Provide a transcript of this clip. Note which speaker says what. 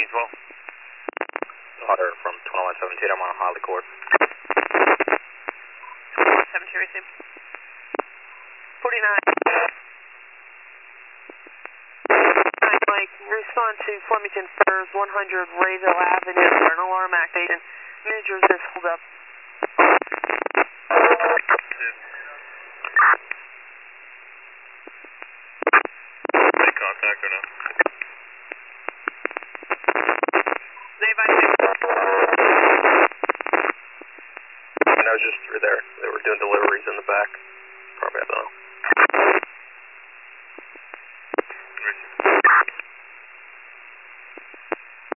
Speaker 1: 12.
Speaker 2: Otter from 2117, I'm on a Holly Court.
Speaker 3: 2117, receive. 49. Mike, respond to Flemington Firs, 100 Rayville Avenue for an alarm activation. Manager says hold up.
Speaker 1: Make contact or no?
Speaker 3: They evacuate.
Speaker 2: And I was just through there. They were doing deliveries in the back. Probably, I don't know.